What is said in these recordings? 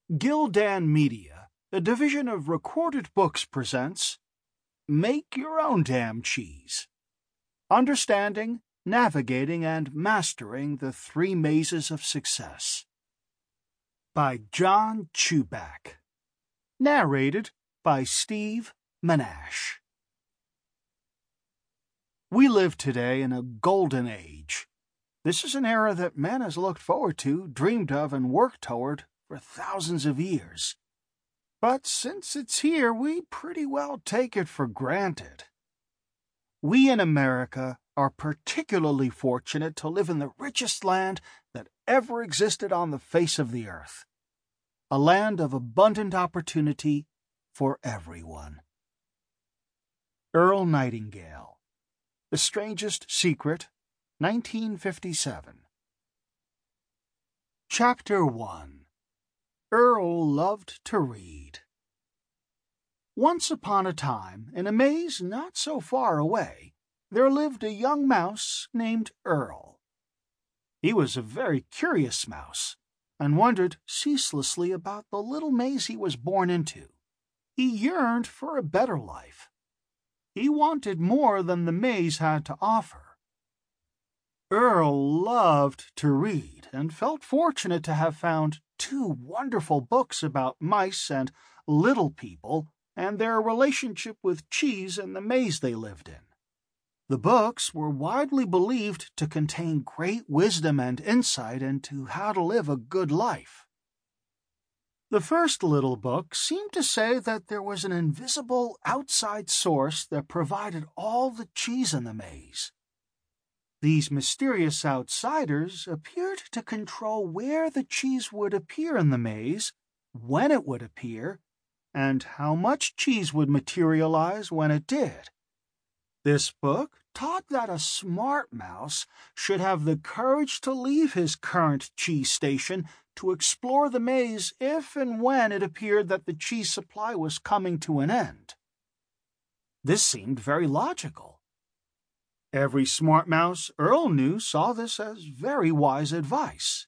Gildan Media, a division of Recorded Books, presents Make Your Own Damn Cheese. Understanding, Navigating, and Mastering the Three Mazes of Success. By John Chubak. Narrated by Steve Monash. We live today in a golden age. This is an era that man has looked forward to, dreamed of, and worked toward for thousands of years. But since it's here, we pretty well take it for granted. We in America are particularly fortunate to live in the richest land that ever existed on the face of the earth. A land of abundant opportunity for everyone. Earl Nightingale. The Strangest Secret, 1957. Chapter 1. Earl loved to read. Once upon a time, in a maze not so far away, there lived a young mouse named Earl. He was a very curious mouse, and wondered ceaselessly about the little maze he was born into. He yearned for a better life. He wanted more than the maze had to offer. Earl loved to read, and felt fortunate to have found two wonderful books about mice and little people and their relationship with cheese and the maze they lived in. The books were widely believed to contain great wisdom and insight into how to live a good life. The first little book seemed to say that there was an invisible outside source that provided all the cheese in the maze. These mysterious outsiders appeared to control where the cheese would appear in the maze, when it would appear, and how much cheese would materialize when it did. This book taught that a smart mouse should have the courage to leave his current cheese station to explore the maze if and when it appeared that the cheese supply was coming to an end. This seemed very logical. Every smart mouse Earl knew saw this as very wise advice.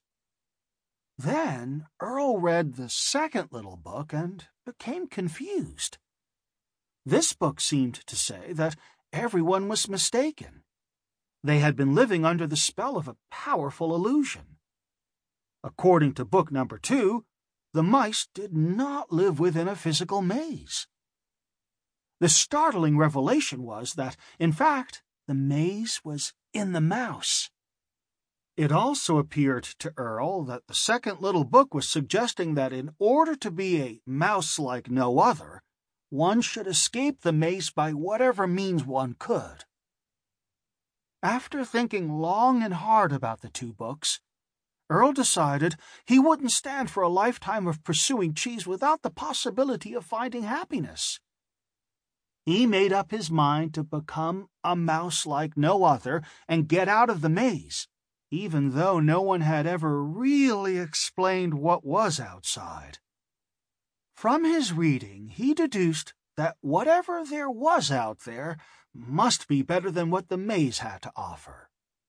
Then Earl read the second little book and became confused. This book seemed to say that everyone was mistaken. They had been living under the spell of a powerful illusion. According to book number 2, the mice did not live within a physical maze. The startling revelation was that, in fact, the maze was in the mouse. It also appeared to Earl that the second little book was suggesting that in order to be a mouse like no other, one should escape the maze by whatever means one could. After thinking long and hard about the two books, Earl decided he wouldn't stand for a lifetime of pursuing cheese without the possibility of finding happiness. He made up his mind to become a mouse like no other and get out of the maze, even though no one had ever really explained what was outside. From his reading, he deduced that whatever there was out there must be better than what the maze had to offer.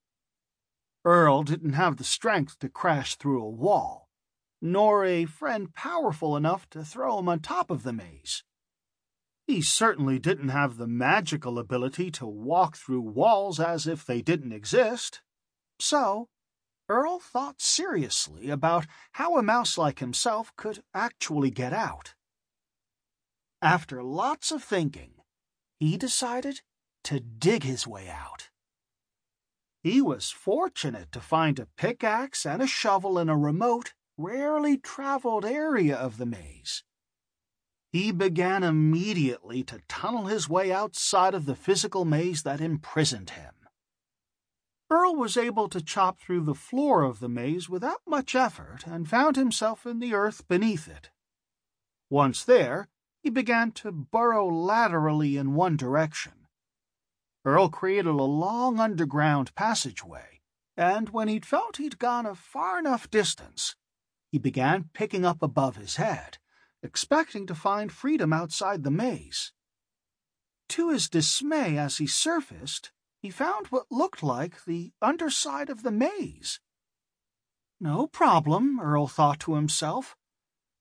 Earl didn't have the strength to crash through a wall, nor a friend powerful enough to throw him on top of the maze. He certainly didn't have the magical ability to walk through walls as if they didn't exist. So, Earl thought seriously about how a mouse like himself could actually get out. After lots of thinking, he decided to dig his way out. He was fortunate to find a pickaxe and a shovel in a remote, rarely traveled area of the maze. He began immediately to tunnel his way outside of the physical maze that imprisoned him. Earl was able to chop through the floor of the maze without much effort and found himself in the earth beneath it. Once there, he began to burrow laterally in one direction. Earl created a long underground passageway, and when he'd felt he'd gone a far enough distance, he began picking up above his head, expecting to find freedom outside the maze. To his dismay, as he surfaced, he found what looked like the underside of the maze. No problem, Earl thought to himself.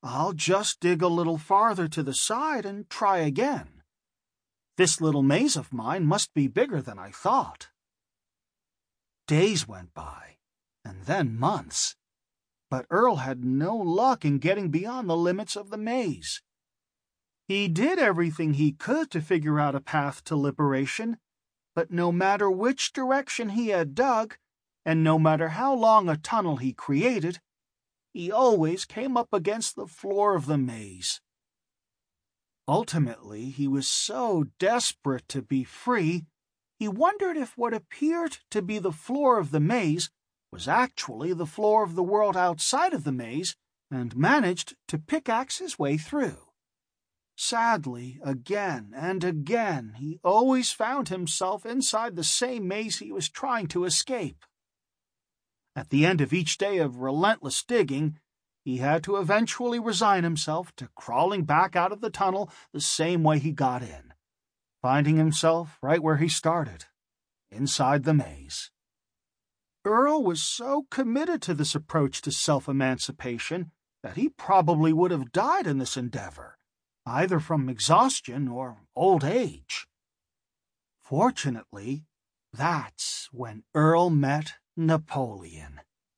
I'll just dig a little farther to the side and try again. This little maze of mine must be bigger than I thought." Days went by, and then months, but Earl had no luck in getting beyond the limits of the maze. He did everything he could to figure out a path to liberation, but no matter which direction he had dug, and no matter how long a tunnel he created, he always came up against the floor of the maze. Ultimately, he was so desperate to be free, he wondered if what appeared to be the floor of the maze was actually the floor of the world outside of the maze, and managed to pickaxe his way through. Sadly, again and again, he always found himself inside the same maze he was trying to escape. At the end of each day of relentless digging, he had to eventually resign himself to crawling back out of the tunnel the same way he got in, finding himself right where he started, inside the maze. Earl was so committed to this approach to self-emancipation that he probably would have died in this endeavor, either from exhaustion or old age. Fortunately, that's when Earl met Napoleon.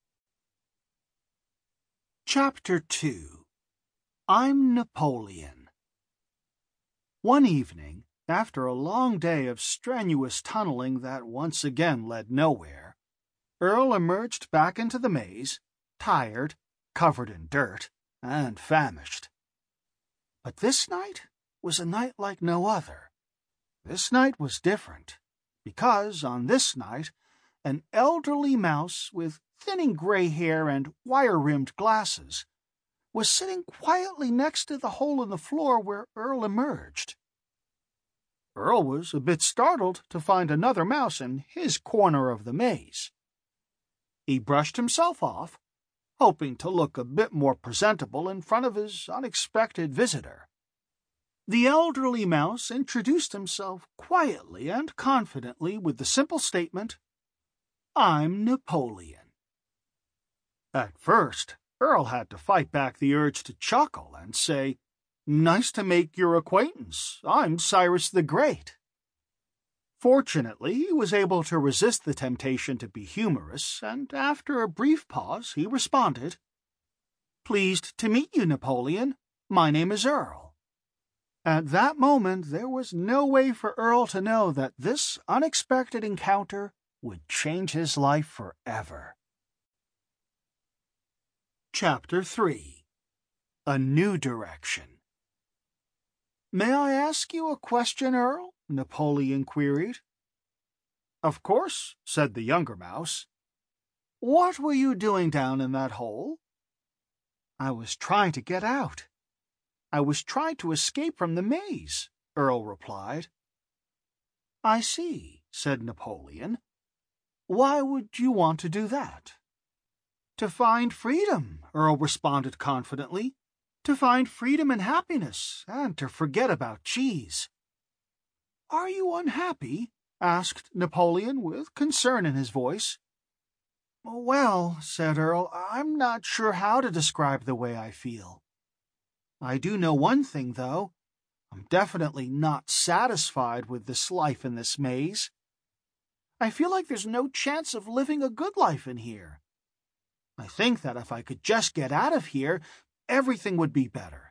Chapter 2. I'm Napoleon. One evening, after a long day of strenuous tunneling that once again led nowhere, Earl emerged back into the maze, tired, covered in dirt, and famished. But this night was a night like no other. This night was different, because on this night, an elderly mouse with thinning gray hair and wire-rimmed glasses was sitting quietly next to the hole in the floor where Earl emerged. Earl was a bit startled to find another mouse in his corner of the maze. He brushed himself off, hoping to look a bit more presentable in front of his unexpected visitor. The elderly mouse introduced himself quietly and confidently with the simple statement, "I'm Napoleon." At first, Earl had to fight back the urge to chuckle and say, "Nice to make your acquaintance. I'm Cyrus the Great." Fortunately, he was able to resist the temptation to be humorous, and after a brief pause, he responded, "Pleased to meet you, Napoleon. My name is Earl." At that moment, there was no way for Earl to know that this unexpected encounter would change his life forever. Chapter 3. A New Direction. "May I ask you a question, Earl?" Napoleon queried. "Of course," said the younger mouse. "What were you doing down in that hole?" "I was trying to get out. I was trying to escape from the maze," Earl replied. "I see," said Napoleon. "Why would you want to do that?" "To find freedom," Earl responded confidently. "To find freedom and happiness, and to forget about cheese." "Are you unhappy?" asked Napoleon with concern in his voice. "Well," said Earl, "I'm not sure how to describe the way I feel. I do know one thing, though. I'm definitely not satisfied with this life in this maze. I feel like there's no chance of living a good life in here. I think that if I could just get out of here, everything would be better."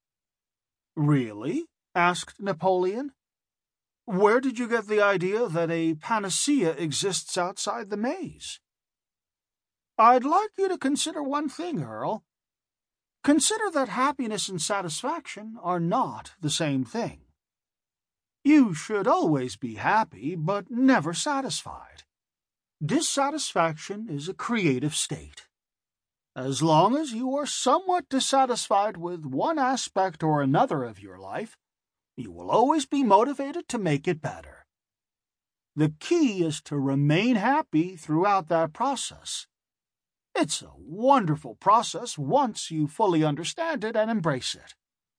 "Really?" asked Napoleon. "Where did you get the idea that a panacea exists outside the maze?" "I'd like you to consider one thing, Earl. Consider that happiness and satisfaction are not the same thing. You should always be happy, but never satisfied. Dissatisfaction is a creative state. As long as you are somewhat dissatisfied with one aspect or another of your life, you will always be motivated to make it better. The key is to remain happy throughout that process. It's a wonderful process once you fully understand it and embrace it.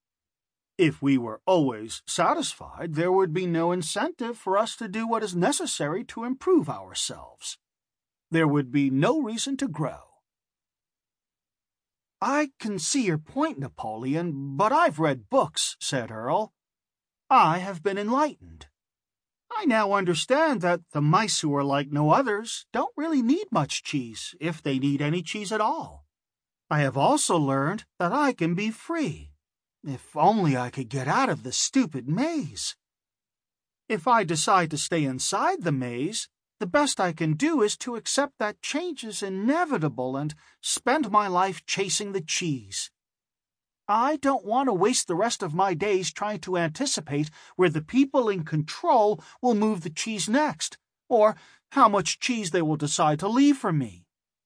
If we were always satisfied, there would be no incentive for us to do what is necessary to improve ourselves. There would be no reason to grow." I can see your point, Napoleon, but I've read books, said Earl. I have been enlightened. I now understand that the mice who are like no others don't really need much cheese, if they need any cheese at all. I have also learned that I can be free. If only I could get out of this stupid maze. If I decide to stay inside the maze, the best I can do is to accept that change is inevitable and spend my life chasing the cheese. I don't want to waste the rest of my days trying to anticipate where the people in control will move the cheese next, or how much cheese they will decide to leave for me.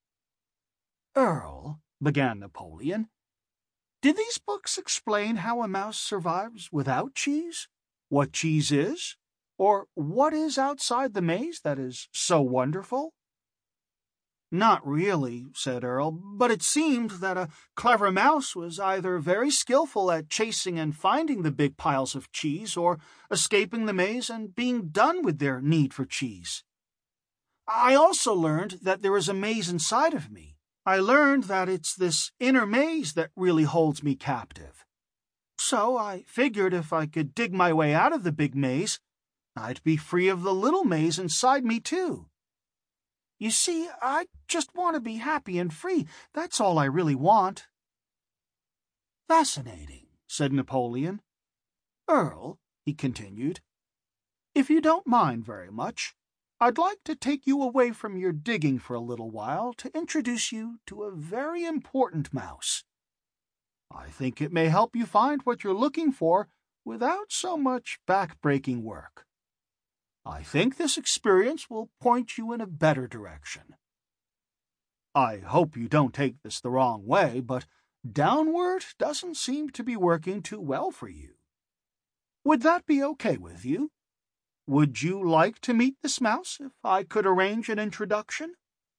Earl, began Napoleon, did these books explain how a mouse survives without cheese? What cheese is? Or what is outside the maze that is so wonderful? Not really, said Earl, but it seemed that a clever mouse was either very skillful at chasing and finding the big piles of cheese, or escaping the maze and being done with their need for cheese. I also learned that there is a maze inside of me. I learned that it's this inner maze that really holds me captive. So I figured if I could dig my way out of the big maze, I'd be free of the little maze inside me, too. You see, I just want to be happy and free. That's all I really want. Fascinating, said Napoleon. Earl, he continued, if you don't mind very much, I'd like to take you away from your digging for a little while to introduce you to a very important mouse. I think it may help you find what you're looking for without so much back-breaking work. I think this experience will point you in a better direction. I hope you don't take this the wrong way, but downward doesn't seem to be working too well for you. Would that be okay with you? Would you like to meet this mouse if I could arrange an introduction?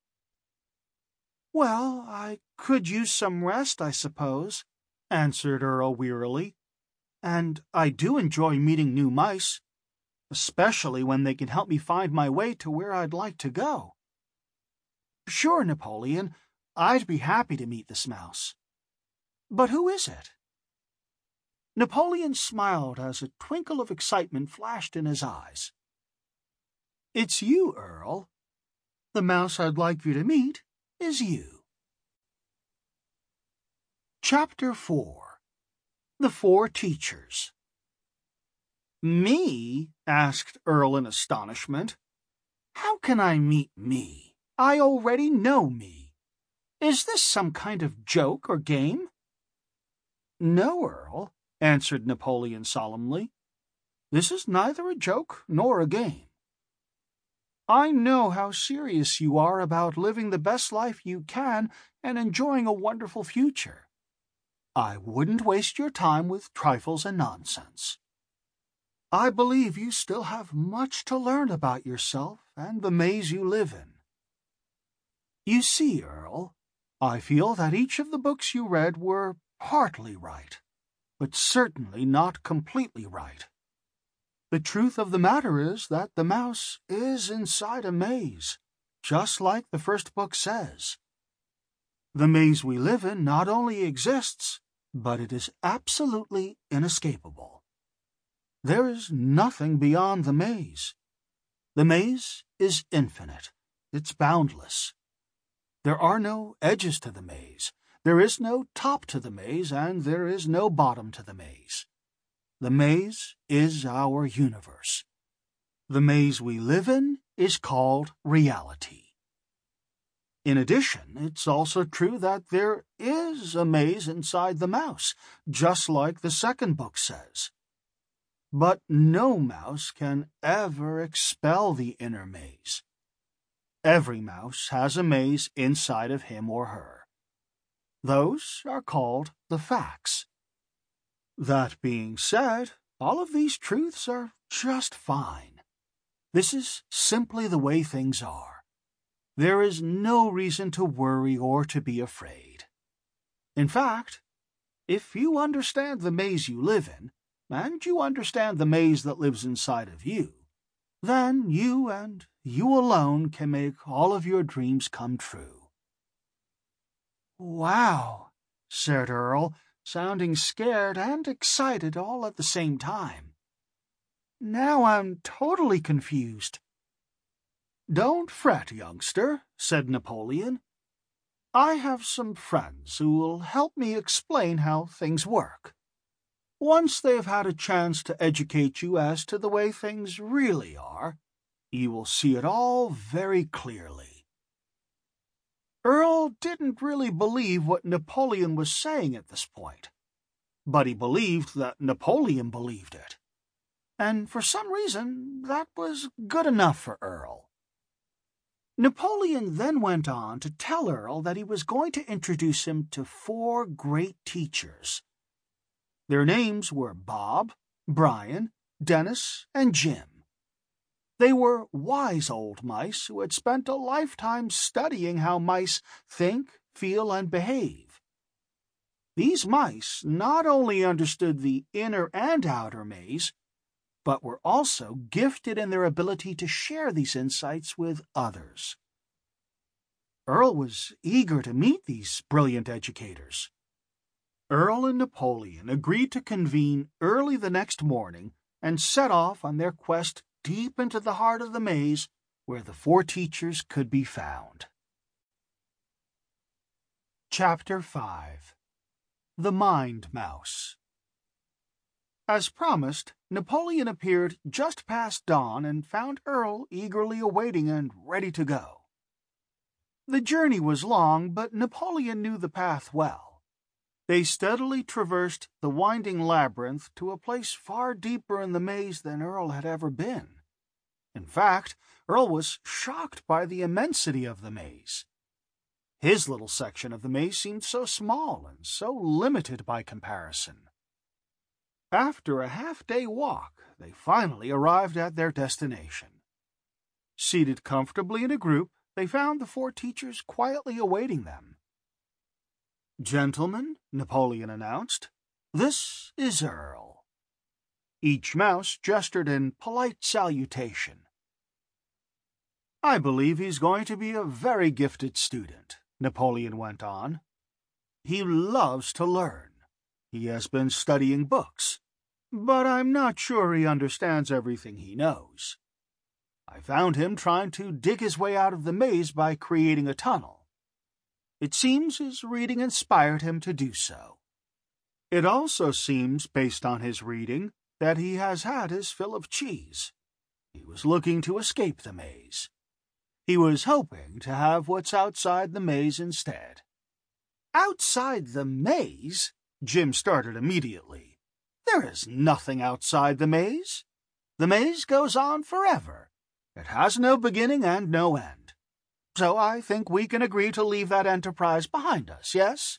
Well, I could use some rest, I suppose, answered Earl wearily. And I do enjoy meeting new mice, especially when they can help me find my way to where I'd like to go. Sure, Napoleon, I'd be happy to meet this mouse. But who is it? Napoleon smiled as a twinkle of excitement flashed in his eyes. It's you, Earl. The mouse I'd like you to meet is you. Chapter 4. The Four Teachers. Me? Asked Earl in astonishment. How can I meet me? I already know me. Is this some kind of joke or game? No, Earl, answered Napoleon solemnly. This is neither a joke nor a game. I know how serious you are about living the best life you can and enjoying a wonderful future. I wouldn't waste your time with trifles and nonsense. I believe you still have much to learn about yourself and the maze you live in. You see, Earl, I feel that each of the books you read were partly right, but certainly not completely right. The truth of the matter is that the mouse is inside a maze, just like the first book says. The maze we live in not only exists, but it is absolutely inescapable. There is nothing beyond the maze. The maze is infinite. It's boundless. There are no edges to the maze. There is no top to the maze, and there is no bottom to the maze. The maze is our universe. The maze we live in is called reality. In addition, it's also true that there is a maze inside the mouse, just like the second book says. But no mouse can ever expel the inner maze. Every mouse has a maze inside of him or her. Those are called the facts. That being said, all of these truths are just fine. This is simply the way things are. There is no reason to worry or to be afraid. In fact, if you understand the maze you live in, and you understand the maze that lives inside of you, then you and you alone can make all of your dreams come true. Wow, said Earl, sounding scared and excited all at the same time. Now I'm totally confused. Don't fret, youngster, said Napoleon. I have some friends who will help me explain how things work. Once they've had a chance to educate you as to the way things really are, you will see it all very clearly. Earl didn't really believe what Napoleon was saying at this point, but he believed that Napoleon believed it. And for some reason, that was good enough for Earl. Napoleon then went on to tell Earl that he was going to introduce him to 4 great teachers. Their names were Bob, Brian, Dennis, and Jim. They were wise old mice who had spent a lifetime studying how mice think, feel, and behave. These mice not only understood the inner and outer maze, but were also gifted in their ability to share these insights with others. Earl was eager to meet these brilliant educators. Earl and Napoleon agreed to convene early the next morning and set off on their quest deep into the heart of the maze where the 4 teachers could be found. Chapter 5. The Mind Mouse. As promised, Napoleon appeared just past dawn and found Earl eagerly awaiting and ready to go. The journey was long, but Napoleon knew the path well. They steadily traversed the winding labyrinth to a place far deeper in the maze than Earl had ever been. In fact, Earl was shocked by the immensity of the maze. His little section of the maze seemed so small and so limited by comparison. After a half-day walk, they finally arrived at their destination. Seated comfortably in a group, they found the 4 teachers quietly awaiting them. "Gentlemen," Napoleon announced, "this is Earl." Each mouse gestured in polite salutation. "I believe he's going to be a very gifted student," Napoleon went on. "He loves to learn. He has been studying books, but I'm not sure he understands everything he knows. I found him trying to dig his way out of the maze by creating a tunnel. It seems his reading inspired him to do so. It also seems, based on his reading, that he has had his fill of cheese. He was looking to escape the maze. He was hoping to have what's outside the maze instead." "Outside the maze?" Jim started immediately. "There is nothing outside the maze. The maze goes on forever. It has no beginning and no end. So I think we can agree to leave that enterprise behind us, yes?"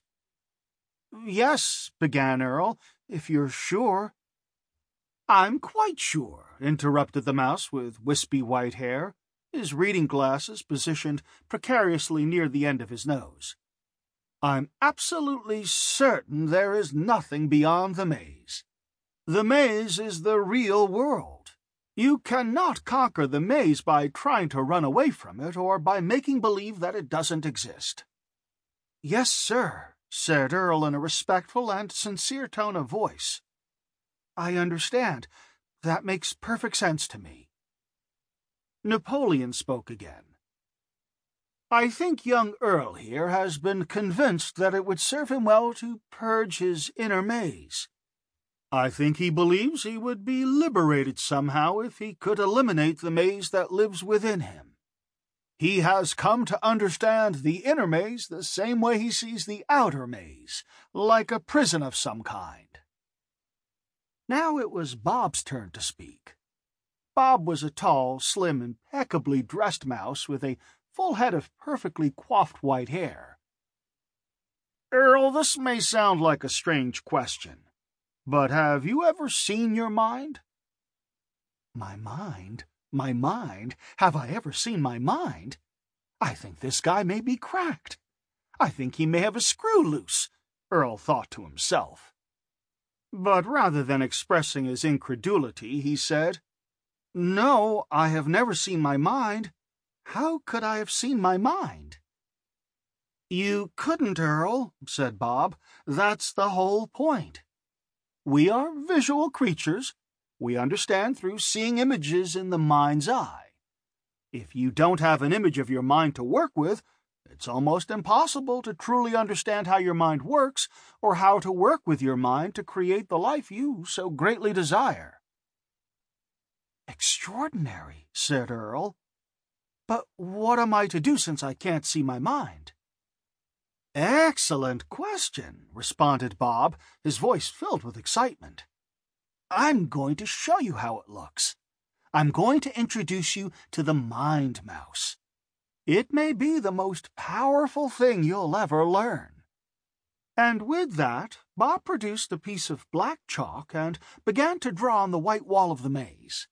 "Yes," began Earl, "if you're sure." "I'm quite sure," interrupted the mouse with wispy white hair, his reading glasses positioned precariously near the end of his nose. "I'm absolutely certain there is nothing beyond the maze. The maze is the real world. You cannot conquer the maze by trying to run away from it or by making believe that it doesn't exist." "Yes, sir," said Earl in a respectful and sincere tone of voice. "I understand. That makes perfect sense to me." Napoleon spoke again. "I think young Earl here has been convinced that it would serve him well to purge his inner maze. I think he believes he would be liberated somehow if he could eliminate the maze that lives within him. He has come to understand the inner maze the same way he sees the outer maze, like a prison of some kind." Now it was Bob's turn to speak. Bob was a tall, slim, impeccably dressed mouse with a full head of perfectly coiffed white hair. "Earl, this may sound like a strange question, but have you ever seen your mind?" "My mind? My mind? Have I ever seen my mind? I think this guy may be cracked. I think he may have a screw loose," Earl thought to himself. But rather than expressing his incredulity, he said, "No, I have never seen my mind. How could I have seen my mind?" You couldn't, Earl, said Bob. That's the whole point. We are visual creatures. We understand through seeing images in the mind's eye. If you don't have an image of your mind to work with, it's almost impossible to truly understand how your mind works or how to work with your mind to create the life you so greatly desire. Extraordinary, said Earl. But what am I to do since I can't see my mind? Excellent question, responded Bob, his voice filled with excitement. I'm going to show you how it looks. I'm going to introduce you to the Mind Mouse. It may be the most powerful thing you'll ever learn. And with that, Bob produced a piece of black chalk and began to draw on the white wall of the maze.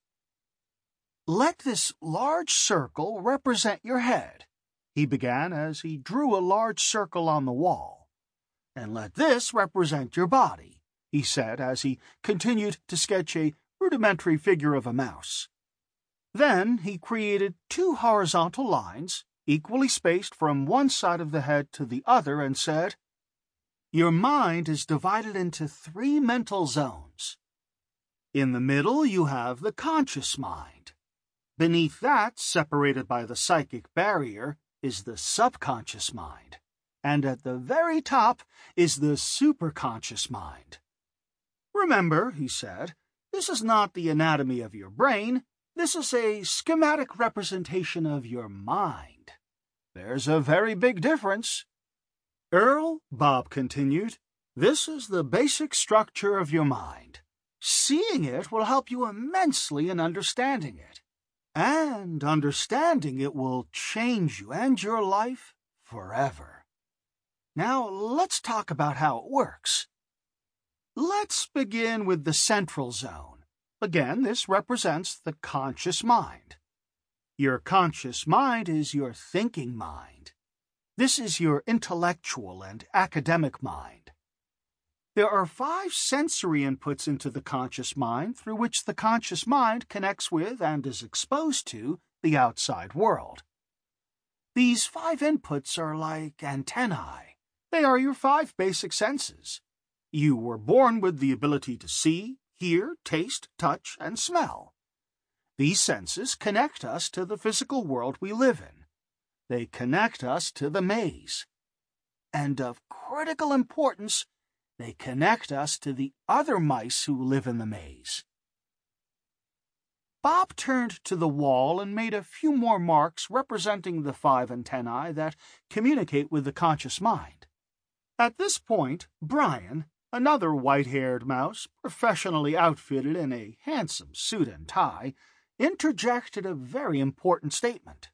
Let this large circle represent your head, he began as he drew a large circle on the wall. And let this represent your body, he said as he continued to sketch a rudimentary figure of a mouse. Then he created 2 horizontal lines, equally spaced from one side of the head to the other, and said, Your mind is divided into 3 mental zones. In the middle you have the conscious mind. Beneath that, separated by the psychic barrier, is the subconscious mind. And at the very top is the superconscious mind. Remember, he said, this is not the anatomy of your brain. This is a schematic representation of your mind. There's a very big difference. Earl, Bob continued, this is the basic structure of your mind. Seeing it will help you immensely in understanding it. And understanding it will change you and your life forever. Now let's talk about how it works. Let's begin with the central zone. Again, this represents the conscious mind. Your conscious mind is your thinking mind. This is your intellectual and academic mind. There are 5 sensory inputs into the conscious mind through which the conscious mind connects with and is exposed to the outside world. These 5 inputs are like antennae. They are your 5 basic senses. You were born with the ability to see, hear, taste, touch, and smell. These senses connect us to the physical world we live in. They connect us to the maze. And of critical importance, they connect us to the other mice who live in the maze. Bob turned to the wall and made a few more marks representing the 5 antennae that communicate with the conscious mind. At this point, Brian, another white-haired mouse, professionally outfitted in a handsome suit and tie, interjected a very important statement.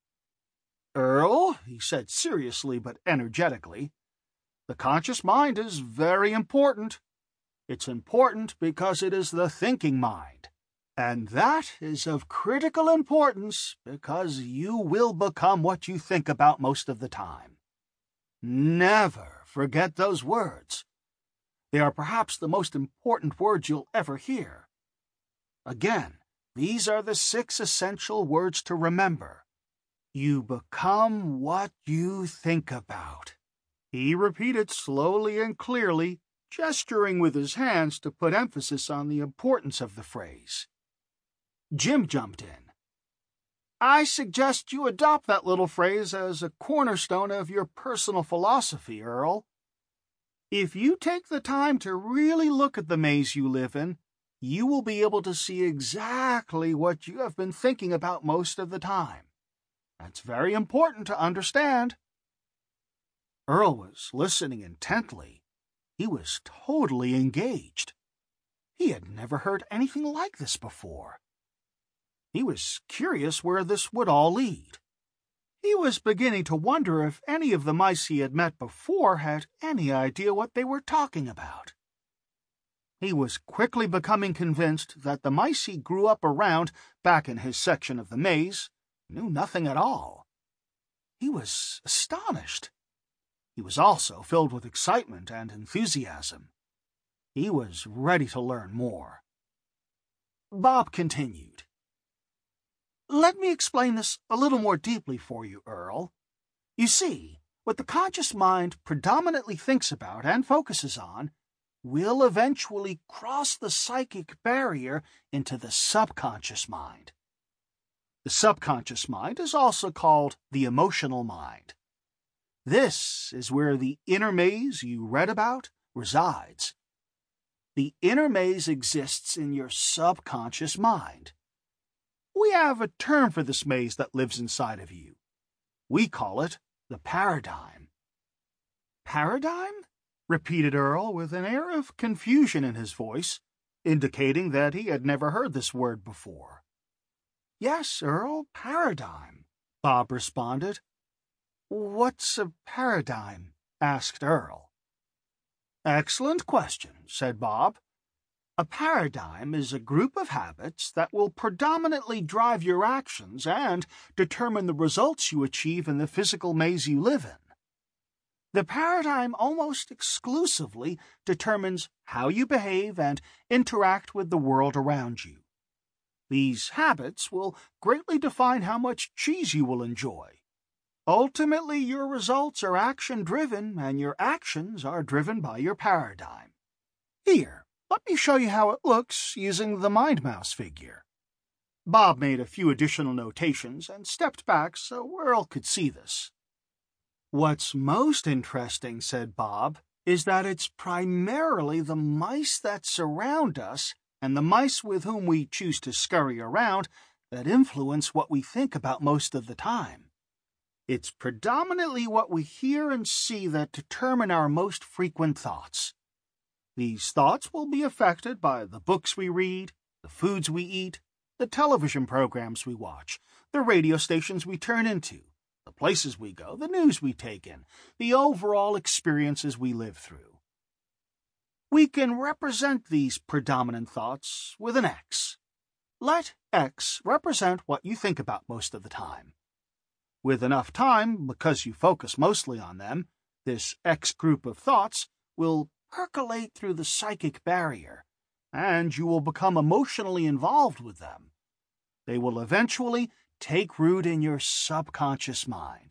Earl, he said seriously but energetically, the conscious mind is very important. It's important because it is the thinking mind. And that is of critical importance because you will become what you think about most of the time. Never forget those words. They are perhaps the most important words you'll ever hear. Again, these are the 6 essential words to remember. You become what you think about. He repeated slowly and clearly, gesturing with his hands to put emphasis on the importance of the phrase. Jim jumped in. I suggest you adopt that little phrase as a cornerstone of your personal philosophy, Earl. If you take the time to really look at the maze you live in, you will be able to see exactly what you have been thinking about most of the time. That's very important to understand. Earl was listening intently. He was totally engaged. He had never heard anything like this before. He was curious where this would all lead. He was beginning to wonder if any of the mice he had met before had any idea what they were talking about. He was quickly becoming convinced that the mice he grew up around back in his section of the maze knew nothing at all. He was astonished. He was also filled with excitement and enthusiasm. He was ready to learn more. Bob continued. Let me explain this a little more deeply for you, Earl. You see, What the conscious mind predominantly thinks about and focuses on will eventually cross the psychic barrier into the subconscious mind. The subconscious mind is also called the emotional mind. This is where the inner maze you read about resides. The inner maze exists in your subconscious mind. We have a term for this maze that lives inside of you. We call it the paradigm. Paradigm? Repeated Earl with an air of confusion in his voice, indicating that he had never heard this word before. Yes, Earl, paradigm, Bob responded. What's a paradigm? Asked Earl. Excellent question, said Bob. A paradigm is a group of habits that will predominantly drive your actions and determine the results you achieve in the physical maze you live in. The paradigm almost exclusively determines how you behave and interact with the world around you. These habits will greatly define how much cheese you will enjoy. Ultimately, your results are action-driven, and your actions are driven by your paradigm. Here, let me show you how it looks using the Mind Mouse figure. Bob made a few additional notations and stepped back so Earl could see this. What's most interesting, said Bob, is that it's primarily the mice that surround us and the mice with whom we choose to scurry around that influence what we think about most of the time. It's predominantly what we hear and see that determine our most frequent thoughts. These thoughts will be affected by the books we read, the foods we eat, the television programs we watch, the radio stations we turn into, the places we go, the news we take in, the overall experiences we live through. We can represent these predominant thoughts with an X. Let X represent what you think about most of the time. With enough time, because you focus mostly on them, this X group of thoughts will percolate through the psychic barrier, and you will become emotionally involved with them. They will eventually take root in your subconscious mind.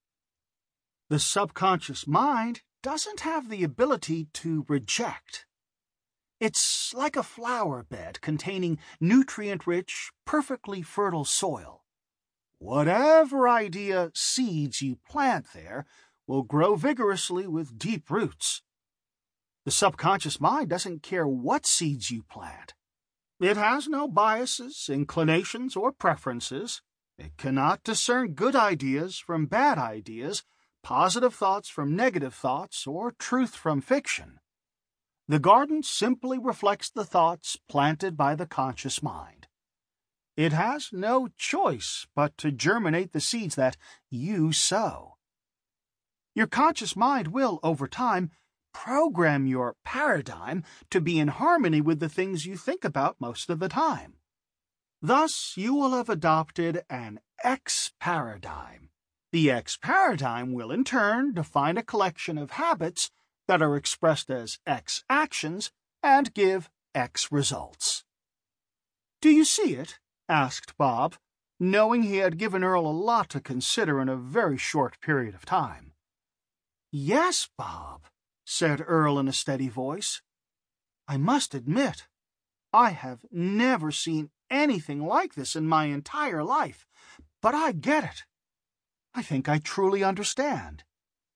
The subconscious mind doesn't have the ability to reject. It's like a flower bed containing nutrient-rich, perfectly fertile soil. Whatever idea seeds you plant there will grow vigorously with deep roots. The subconscious mind doesn't care what seeds you plant. It has no biases, inclinations, or preferences. It cannot discern good ideas from bad ideas, positive thoughts from negative thoughts, or truth from fiction. The garden simply reflects the thoughts planted by the conscious mind. It has no choice but to germinate the seeds that you sow. Your conscious mind will, over time, program your paradigm to be in harmony with the things you think about most of the time. Thus, you will have adopted an X paradigm. The X paradigm will, in turn, define a collection of habits that are expressed as X actions and give X results. Do you see it? Asked Bob, knowing he had given Earl a lot to consider in a very short period of time. Yes, Bob, said Earl in a steady voice. I must admit, I have never seen anything like this in my entire life, but I get it. I think I truly understand.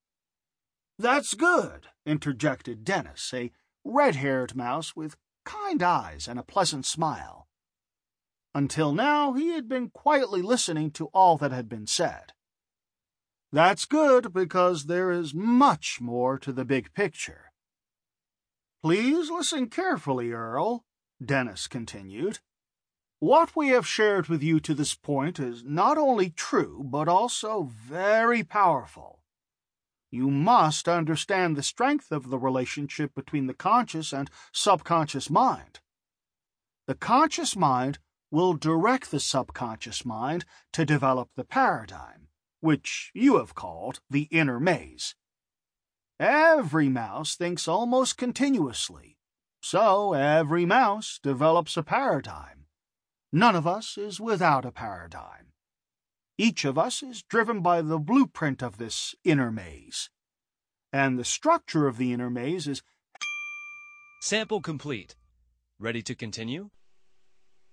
That's good, interjected Dennis, a red-haired mouse with kind eyes and a pleasant smile. Until now, he had been quietly listening to all that had been said. That's good, because there is much more to the big picture. Please listen carefully, Earl, Dennis continued. What we have shared with you to this point is not only true, but also very powerful. You must understand the strength of the relationship between the conscious and subconscious mind. The conscious mind will direct the subconscious mind to develop the paradigm, which you have called the inner maze. Every mouse thinks almost continuously, so every mouse develops a paradigm. None of us is without a paradigm. Each of us is driven by the blueprint of this inner maze. And the structure of the inner maze is... Sample complete. Ready to continue?